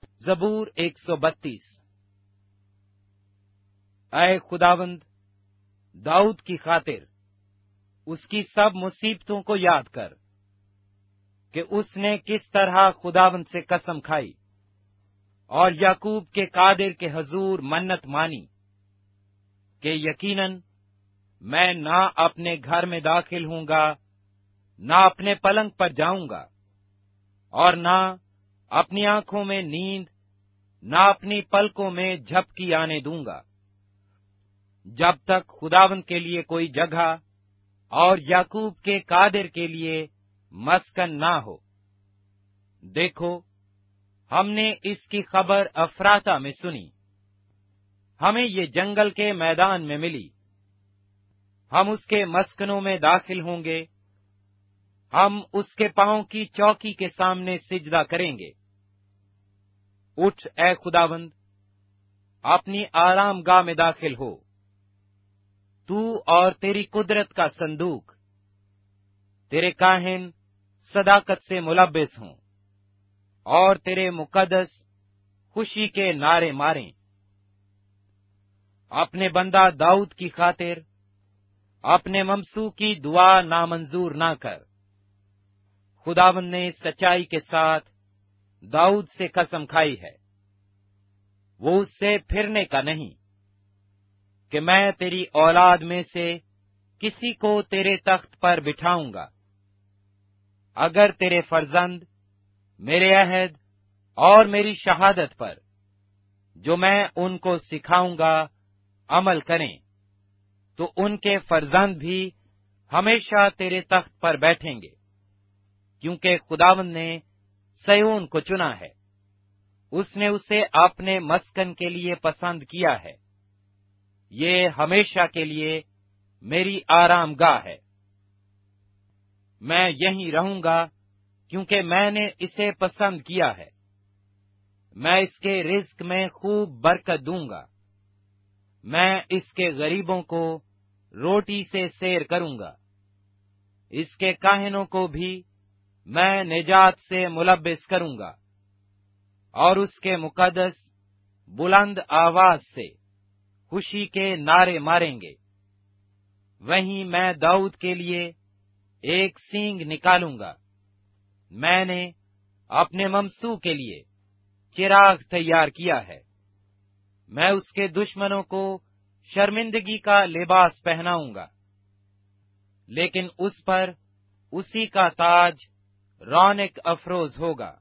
زبور 132۔ اے خداوند، داؤد کی خاطر اس کی سب مصیبتوں کو یاد کر کہ اس نے کس طرح خداوند سے قسم کھائی اور یعقوب کے قادر کے حضور منت مانی کہ یقیناً میں نہ اپنے گھر میں داخل ہوں گا، نہ اپنے پلنگ پر جاؤں گا، اور نہ اپنی آنکھوں میں نیند، نہ اپنی پلکوں میں جھپکی آنے دوں گا، جب تک خداوند کے لیے کوئی جگہ اور یعقوب کے قادر کے لیے مسکن نہ ہو۔ دیکھو، ہم نے اس کی خبر افراتا میں سنی، ہمیں یہ جنگل کے میدان میں ملی۔ ہم اس کے مسکنوں میں داخل ہوں گے، ہم اس کے پاؤں کی چوکی کے سامنے سجدہ کریں گے۔ اٹھ اے خداوند، اپنی آرام گاہ میں داخل ہو، تو اور تیری قدرت کا صندوق، تیرے کاہن صداقت سے ملبس ہوں، اور تیرے مقدس خوشی کے نعرے ماریں۔ اپنے بندہ داؤد کی خاطر اپنے ممسو کی دعا نامنظور نہ کر۔ خداوند نے سچائی کے ساتھ داؤد سے قسم کھائی ہے، وہ اس سے پھرنے کا نہیں، کہ میں تیری اولاد میں سے کسی کو تیرے تخت پر بٹھاؤں گا۔ اگر تیرے فرزند میرے عہد اور میری شہادت پر جو میں ان کو سکھاؤں گا عمل کریں، تو ان کے فرزند بھی ہمیشہ تیرے تخت پر بیٹھیں گے، کیونکہ خداوند نے صیون کو چنا ہے، اس نے اسے اپنے مسکن کے لیے پسند کیا ہے۔ یہ ہمیشہ کے لیے میری آرام گاہ ہے، میں یہیں رہوں گا، کیونکہ میں نے اسے پسند کیا ہے۔ میں اس کے رزق میں خوب برکت دوں گا، میں اس کے غریبوں کو روٹی سے سیر کروں گا، اس کے کاہنوں کو بھی میں نجات سے ملبس کروں گا، اور اس کے مقدس بلند آواز سے خوشی کے نعرے ماریں گے۔ وہیں میں داؤد کے لیے ایک سینگ نکالوں گا، میں نے اپنے ممسو کے لیے چراغ تیار کیا ہے۔ میں اس کے دشمنوں کو شرمندگی کا لباس پہناؤں گا، لیکن اس پر اسی کا تاج رونق افروز ہوگا۔